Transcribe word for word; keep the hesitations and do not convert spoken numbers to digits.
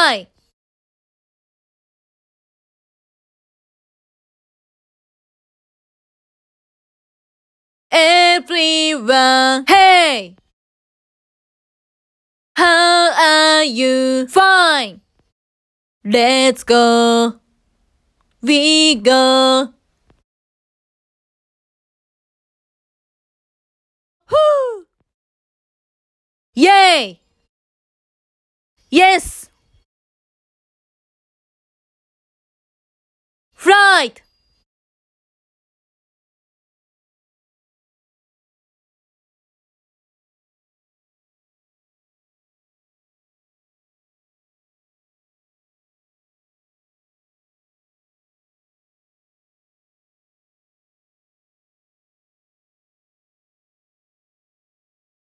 fly. Everyone, hey! How are you? Fine. Let's go. We go. Whoo! Yay! Yes! Right!